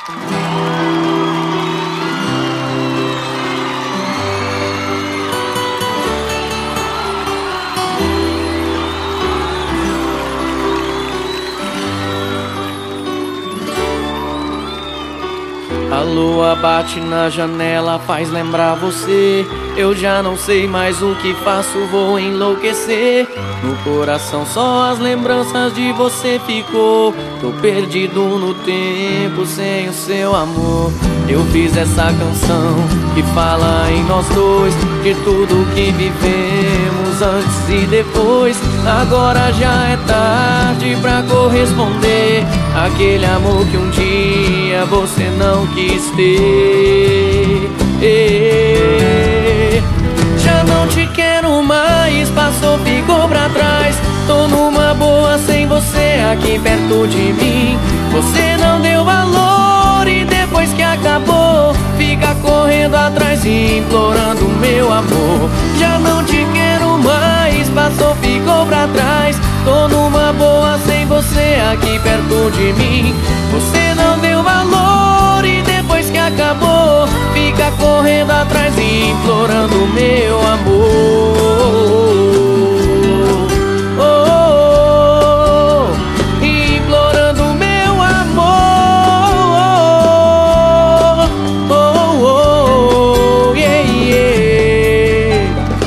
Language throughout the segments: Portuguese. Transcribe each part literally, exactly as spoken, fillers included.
A lua bate na janela, faz lembrar você. Eu já não sei mais o que faço, vou enlouquecer. No coração só as lembranças de você ficou. Tô perdido no tempo sem o seu amor. Eu fiz essa canção que fala em nós dois, de tudo que vivemos antes e depois. Agora já é tarde pra corresponder aquele amor que um dia você não quis ter. Já não te quero mais, passou, ficou pra trás. Tô numa boa sem você aqui perto de mim. Você não deu valor e depois que acabou fica correndo atrás e implorando meu amor. Já não te quero mais, passou, ficou pra trás. Tô numa boa sem você aqui perto de mim. Você não deu valor e depois que acabou fica correndo atrás e implorando meu amor. Oh, oh, oh, implorando meu amor. Oh, oh, oh, yeah, yeah.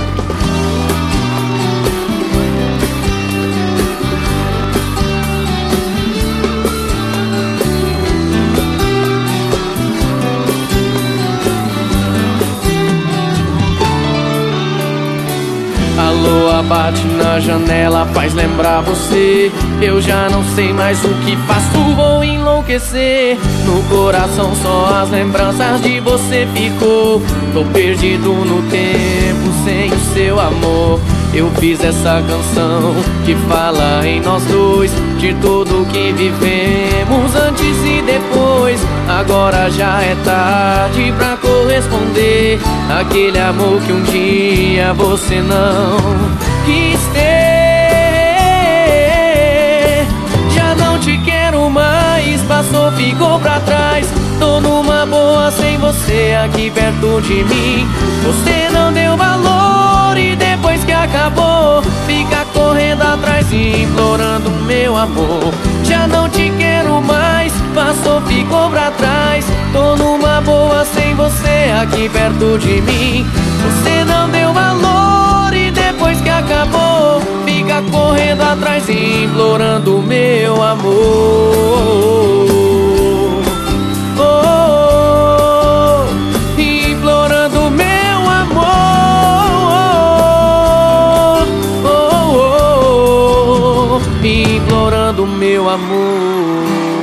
A lua bate na janela, faz lembrar você. Eu já não sei mais o que faço, vou enlouquecer. No coração só as lembranças de você ficou. Tô perdido no tempo sem o seu amor. Eu fiz essa canção que fala em nós dois, de tudo que vivemos antes e depois. Agora já é tarde pra corresponder aquele amor que um dia você não quis ter. Já não te quero mais, passou, ficou pra trás. Tô numa boa sem você aqui perto de mim. Você não deu valor e depois que acabou fica correndo atrás e implorando meu amor. Já não te quero mais, passou, ficou pra trás. Tô numa boa sem você aqui perto de mim. Você não deu valor e depois que acabou fica correndo atrás e implorando meu amor. Oh, implorando meu amor. Oh, oh, oh, implorando meu amor.